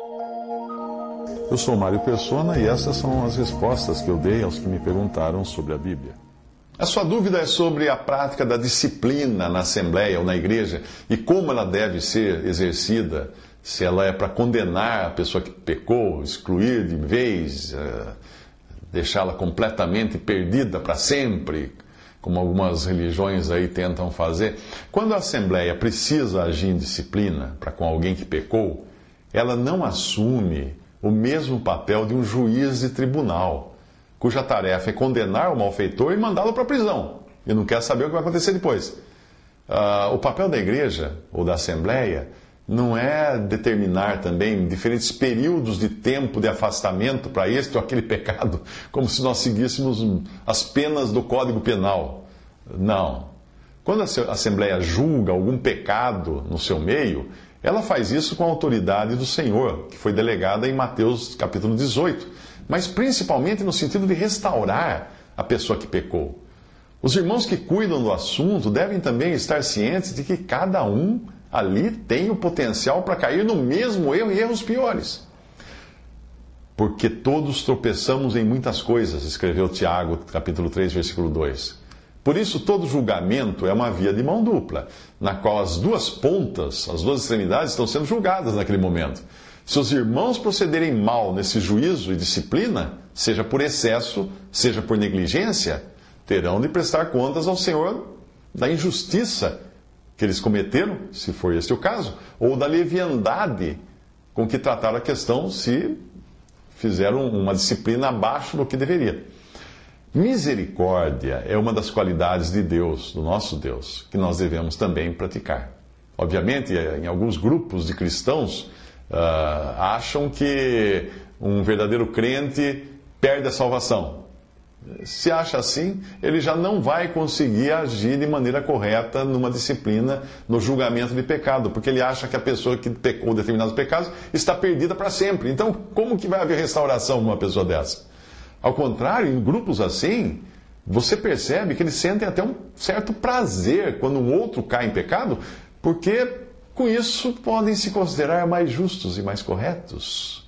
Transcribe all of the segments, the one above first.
Eu sou Mário Persona e essas são as respostas que eu dei aos que me perguntaram sobre a Bíblia. A sua dúvida é sobre a prática da disciplina na Assembleia ou na igreja e como ela deve ser exercida, se ela é para condenar a pessoa que pecou, excluir de vez, deixá-la completamente perdida para sempre, como algumas religiões aí tentam fazer. Quando a Assembleia precisa agir em disciplina para com alguém que pecou, ela não assume o mesmo papel de um juiz de tribunal, cuja tarefa é condenar o malfeitor e mandá-lo para a prisão. E não quer saber o que vai acontecer depois. O papel da igreja ou da Assembleia não é determinar também diferentes períodos de tempo de afastamento para este ou aquele pecado, como se nós seguíssemos as penas do Código Penal. Não. Quando a Assembleia julga algum pecado no seu meio, ela faz isso com a autoridade do Senhor, que foi delegada em Mateus capítulo 18, mas principalmente no sentido de restaurar a pessoa que pecou. Os irmãos que cuidam do assunto devem também estar cientes de que cada um ali tem o potencial para cair no mesmo erro e erros piores. Porque todos tropeçamos em muitas coisas, escreveu Tiago, capítulo 3, versículo 2. Por isso, todo julgamento é uma via de mão dupla, na qual as duas pontas, as duas extremidades, estão sendo julgadas naquele momento. Se os irmãos procederem mal nesse juízo e disciplina, seja por excesso, seja por negligência, terão de prestar contas ao Senhor da injustiça que eles cometeram, se for este o caso, ou da leviandade com que trataram a questão se fizeram uma disciplina abaixo do que deveria. Misericórdia é uma das qualidades de Deus, do nosso Deus, que nós devemos também praticar. Obviamente, em alguns grupos de cristãos acham que um verdadeiro crente perde a salvação. Se acha assim, ele já não vai conseguir agir de maneira correta numa disciplina, no julgamento de pecado, porque ele acha que a pessoa que pecou determinados pecados está perdida para sempre. Então, como que vai haver restauração numa pessoa dessa? Ao contrário, em grupos assim, você percebe que eles sentem até um certo prazer quando um outro cai em pecado, porque com isso podem se considerar mais justos e mais corretos.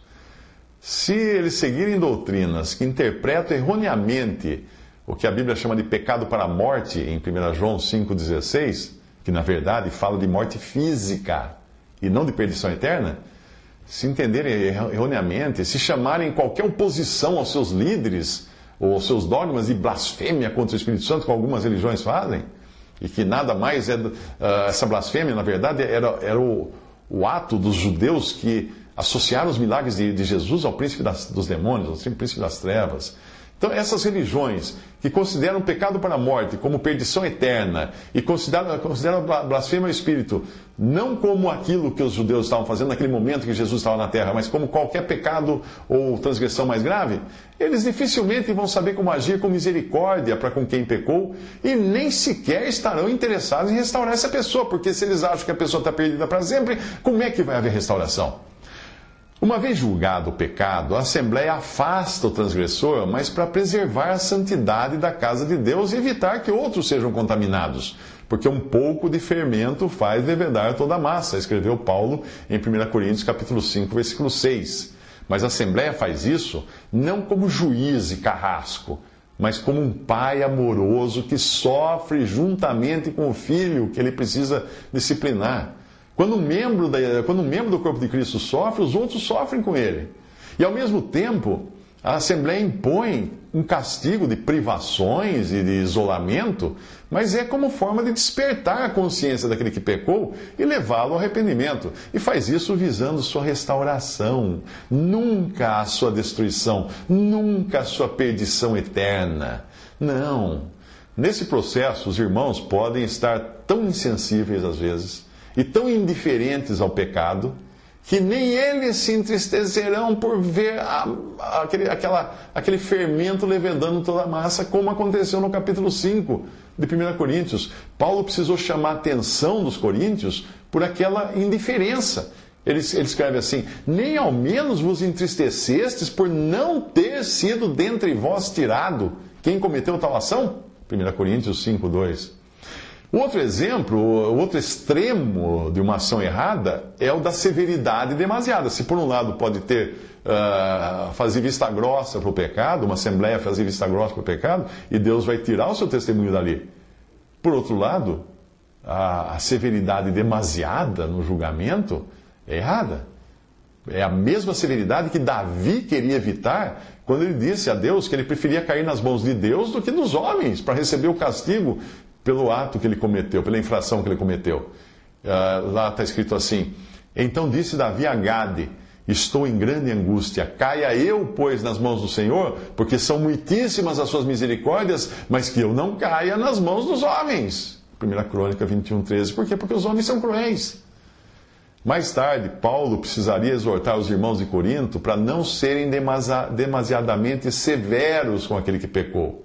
Se eles seguirem doutrinas que interpretam erroneamente o que a Bíblia chama de pecado para a morte, em 1 João 5,16, que na verdade fala de morte física e não de perdição eterna, se entenderem erroneamente, se chamarem qualquer oposição aos seus líderes ou aos seus dogmas de blasfêmia contra o Espírito Santo, como algumas religiões fazem, e que nada mais é... essa blasfêmia, na verdade, era o ato dos judeus que associaram os milagres de Jesus ao príncipe dos demônios, ao príncipe das trevas. Então, essas religiões que consideram o pecado para a morte como perdição eterna e consideram a blasfêmia ao Espírito não como aquilo que os judeus estavam fazendo naquele momento que Jesus estava na terra, mas como qualquer pecado ou transgressão mais grave, eles dificilmente vão saber como agir com misericórdia para com quem pecou e nem sequer estarão interessados em restaurar essa pessoa, porque se eles acham que a pessoa está perdida para sempre, como é que vai haver restauração? Uma vez julgado o pecado, a Assembleia afasta o transgressor, mas para preservar a santidade da casa de Deus e evitar que outros sejam contaminados. Porque um pouco de fermento faz levedar toda a massa, escreveu Paulo em 1 Coríntios capítulo 5, versículo 6. Mas a Assembleia faz isso não como juiz e carrasco, mas como um pai amoroso que sofre juntamente com o filho que ele precisa disciplinar. Quando um membro do corpo de Cristo sofre, os outros sofrem com ele. E ao mesmo tempo, a Assembleia impõe um castigo de privações e de isolamento, mas é como forma de despertar a consciência daquele que pecou e levá-lo ao arrependimento. E faz isso visando sua restauração, nunca a sua destruição, nunca a sua perdição eterna. Não. Nesse processo, os irmãos podem estar tão insensíveis às vezes e tão indiferentes ao pecado, que nem eles se entristecerão por ver aquele fermento levedando toda a massa, como aconteceu no capítulo 5 de 1 Coríntios. Paulo precisou chamar a atenção dos coríntios por aquela indiferença. Ele escreve assim: nem ao menos vos entristecestes por não ter sido dentre vós tirado quem cometeu tal ação? 1 Coríntios 5, 2. O outro exemplo, o outro extremo de uma ação errada é o da severidade demasiada. Se por um lado pode ter fazer vista grossa para o pecado, uma assembleia fazer vista grossa para o pecado, e Deus vai tirar o seu testemunho dali. Por outro lado, a severidade demasiada no julgamento é errada. É a mesma severidade que Davi queria evitar quando ele disse a Deus que ele preferia cair nas mãos de Deus do que dos homens para receber o castigo pelo ato que ele cometeu, pela infração que ele cometeu. Lá está escrito assim: então disse Davi a Gade: estou em grande angústia, caia eu, pois, nas mãos do Senhor, porque são muitíssimas as suas misericórdias, mas que eu não caia nas mãos dos homens. 1 Crônica 21:13. Por quê? Porque os homens são cruéis. Mais tarde, Paulo precisaria exortar os irmãos de Corinto para não serem demasiadamente severos com aquele que pecou.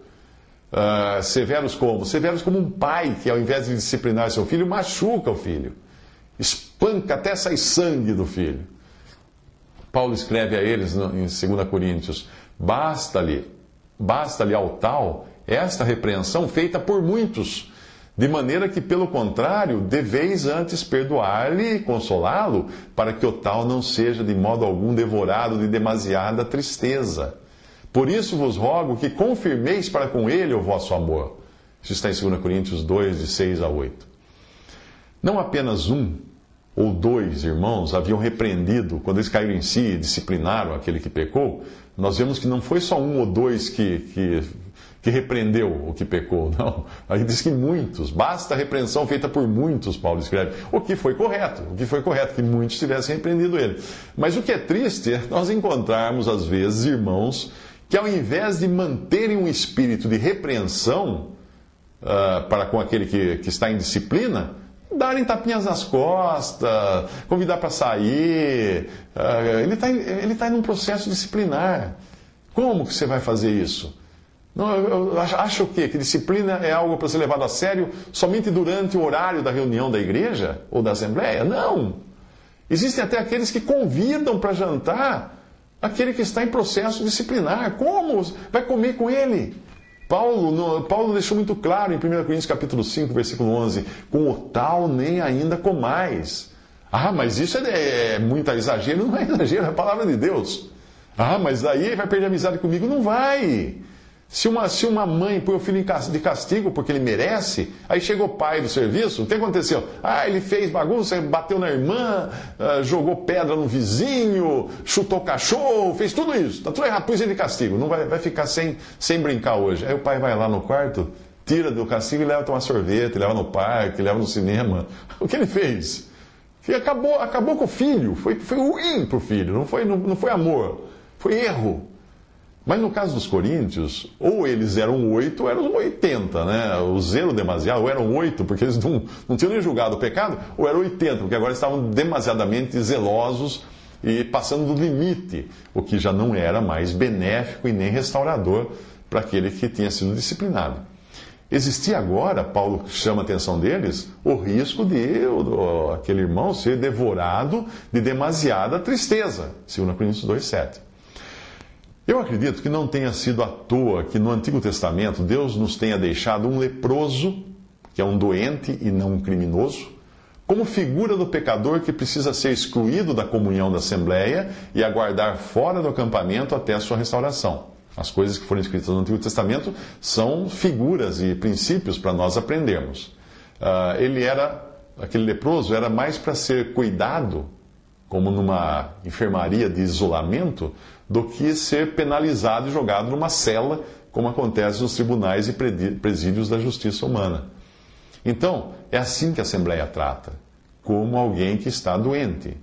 Severos como? Severos como um pai que, ao invés de disciplinar seu filho, machuca o filho. Espanca até sair sangue do filho. Paulo escreve a eles em 2 Coríntios: basta-lhe ao tal esta repreensão feita por muitos, de maneira que, pelo contrário, deveis antes perdoar-lhe e consolá-lo, para que o tal não seja de modo algum devorado de demasiada tristeza. Por isso vos rogo que confirmeis para com ele o vosso amor. Isso está em 2 Coríntios 2, de 6 a 8. Não apenas um ou dois irmãos haviam repreendido, quando eles caíram em si e disciplinaram aquele que pecou. Nós vemos que não foi só um ou dois que repreendeu o que pecou, não. Aí diz que muitos, basta a repreensão feita por muitos, Paulo escreve. O que foi correto, que muitos tivessem repreendido ele. Mas o que é triste é nós encontrarmos, às vezes, irmãos que, ao invés de manterem um espírito de repreensão para com aquele que está em disciplina, darem tapinhas nas costas, convidar para sair. Ele está em um processo disciplinar. Como que você vai fazer isso? Não, eu acho o quê? Que disciplina é algo para ser levado a sério somente durante o horário da reunião da igreja ou da assembleia? Não! Existem até aqueles que convidam para jantar aquele que está em processo disciplinar. Como? Vai comer com ele? Paulo deixou muito claro em 1 Coríntios capítulo 5, versículo 11: com o tal nem ainda comais. Ah, mas isso é muito exagero. Não é exagero, é a palavra de Deus. Ah, mas daí vai perder a amizade comigo? Não vai. Se uma mãe põe o filho de castigo porque ele merece, aí chega o pai do serviço, o que aconteceu? Ah, ele fez bagunça, bateu na irmã, jogou pedra no vizinho, chutou cachorro, fez tudo isso. Tá tudo errado, pôs ele de castigo, não vai ficar sem brincar hoje. Aí o pai vai lá no quarto, tira do castigo e leva a tomar sorvete, leva no parque, leva no cinema. O que ele fez? E acabou com o filho, foi ruim pro filho, não foi amor, foi erro. Mas no caso dos coríntios, ou eles eram 8 ou eram 80, né? O zelo demasiado, ou eram 8, porque eles não tinham nem julgado o pecado, ou eram 80, porque agora estavam demasiadamente zelosos e passando do limite, o que já não era mais benéfico e nem restaurador para aquele que tinha sido disciplinado. Existia agora, Paulo chama a atenção deles, o risco de aquele irmão ser devorado de demasiada tristeza, 2 Coríntios 2,7. Eu acredito que não tenha sido à toa que no Antigo Testamento Deus nos tenha deixado um leproso, que é um doente e não um criminoso, como figura do pecador que precisa ser excluído da comunhão da Assembleia e aguardar fora do acampamento até a sua restauração. As coisas que foram escritas no Antigo Testamento são figuras e princípios para nós aprendermos. Aquele leproso era mais para ser cuidado, como numa enfermaria de isolamento, do que ser penalizado e jogado numa cela, como acontece nos tribunais e presídios da justiça humana. Então, é assim que a Assembleia trata, como alguém que está doente.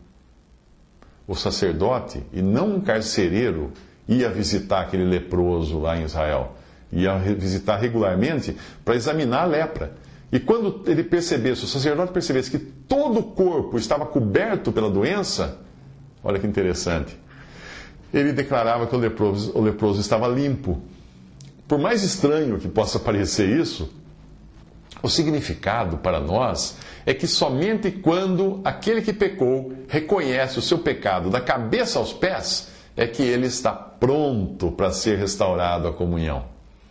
O sacerdote, e não um carcereiro, ia visitar aquele leproso lá em Israel. Ia visitar regularmente para examinar a lepra. E quando ele percebesse, o sacerdote percebesse que todo o corpo estava coberto pela doença, olha que interessante, ele declarava que o leproso estava limpo. Por mais estranho que possa parecer isso, o significado para nós é que somente quando aquele que pecou reconhece o seu pecado da cabeça aos pés, é que ele está pronto para ser restaurado à comunhão.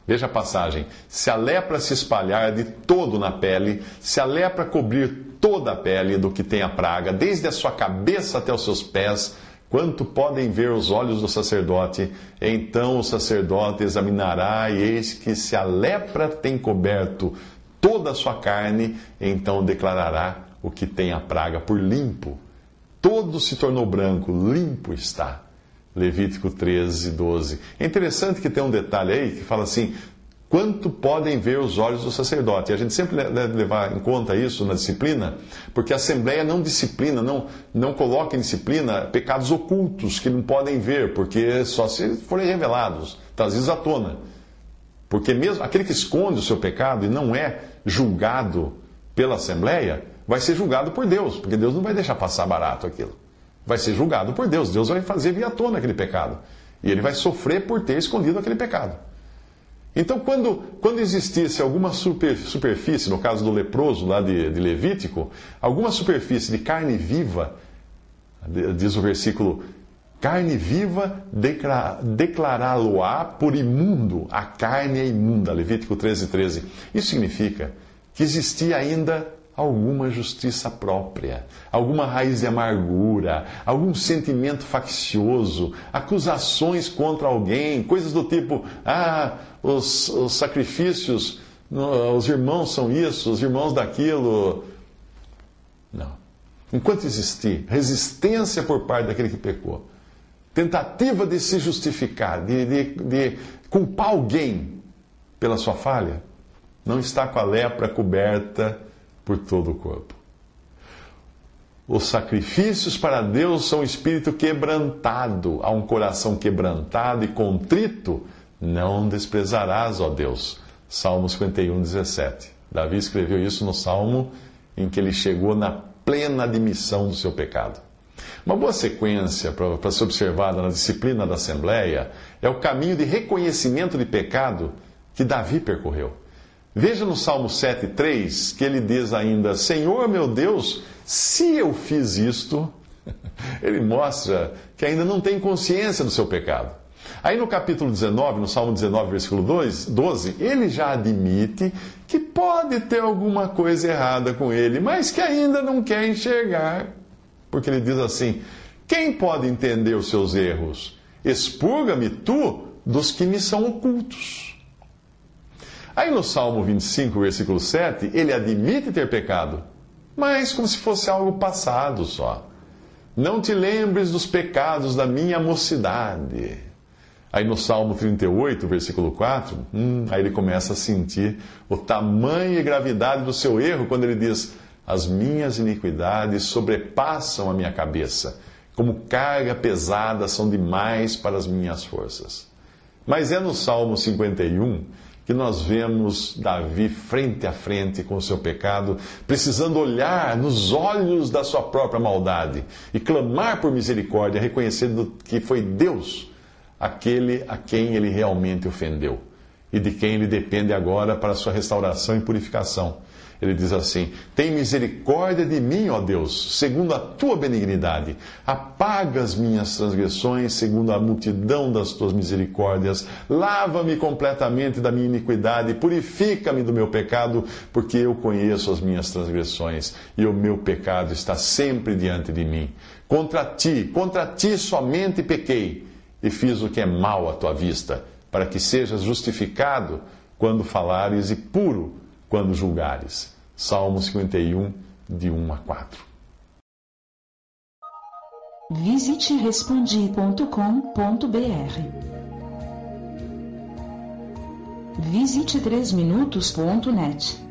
Veja a passagem. Se a lepra se espalhar de todo na pele, se a lepra cobrir toda a pele do que tem a praga, desde a sua cabeça até os seus pés, quanto podem ver os olhos do sacerdote, então o sacerdote examinará, e eis que se a lepra tem coberto toda a sua carne, então declarará o que tem a praga por limpo. Todo se tornou branco, limpo está. Levítico 13, 12. É interessante que tem um detalhe aí que fala assim, quanto podem ver os olhos do sacerdote. E a gente sempre deve levar em conta isso na disciplina, porque a Assembleia não disciplina, não coloca em disciplina pecados ocultos que não podem ver, porque só se forem revelados, trazidos à tona. Porque mesmo aquele que esconde o seu pecado e não é julgado pela Assembleia, vai ser julgado por Deus, porque Deus não vai deixar passar barato aquilo. Vai ser julgado por Deus. Deus vai fazer vir à tona aquele pecado. E ele vai sofrer por ter escondido aquele pecado. Então, quando existisse alguma superfície, no caso do leproso lá de Levítico, alguma superfície de carne viva, diz o versículo, carne viva declará-lo-á por imundo, a carne é imunda, Levítico 13, 13. Isso significa que existia ainda alguma justiça própria, alguma raiz de amargura, algum sentimento faccioso, acusações contra alguém, coisas do tipo, os sacrifícios, os irmãos são isso, os irmãos daquilo. Não. Enquanto existir resistência por parte daquele que pecou, tentativa de se justificar, de culpar alguém pela sua falha, não está com a lepra coberta por todo o corpo. Os sacrifícios para Deus são um espírito quebrantado. A um coração quebrantado e contrito, não desprezarás, ó Deus. Salmo 51, 17. Davi escreveu isso no Salmo em que ele chegou na plena admissão do seu pecado. Uma boa sequência para ser observada na disciplina da Assembleia é o caminho de reconhecimento de pecado que Davi percorreu. Veja no Salmo 7,3 que ele diz ainda, Senhor meu Deus, se eu fiz isto, ele mostra que ainda não tem consciência do seu pecado. Aí no capítulo 19, no Salmo 19, versículo 12, ele já admite que pode ter alguma coisa errada com ele, mas que ainda não quer enxergar. Porque ele diz assim, quem pode entender os seus erros? Expurga-me tu dos que me são ocultos. Aí no Salmo 25, versículo 7, ele admite ter pecado, mas como se fosse algo passado só. Não te lembres dos pecados da minha mocidade. Aí no Salmo 38, versículo 4, aí ele começa a sentir o tamanho e gravidade do seu erro, quando ele diz, as minhas iniquidades sobrepassam a minha cabeça, como carga pesada são demais para as minhas forças. Mas é no Salmo 51 que nós vemos Davi frente a frente com o seu pecado, precisando olhar nos olhos da sua própria maldade e clamar por misericórdia, reconhecendo que foi Deus aquele a quem ele realmente ofendeu e de quem ele depende agora para a sua restauração e purificação. Ele diz assim, tem misericórdia de mim, ó Deus, segundo a tua benignidade. Apaga as minhas transgressões, segundo a multidão das tuas misericórdias. Lava-me completamente da minha iniquidade, purifica-me do meu pecado, porque eu conheço as minhas transgressões, e o meu pecado está sempre diante de mim. Contra ti somente pequei, e fiz o que é mal à tua vista, para que sejas justificado quando falares e puro quando julgares. Salmo 51, de 1 a 4. Visite respondi.com.br. Visite 3minutos.net.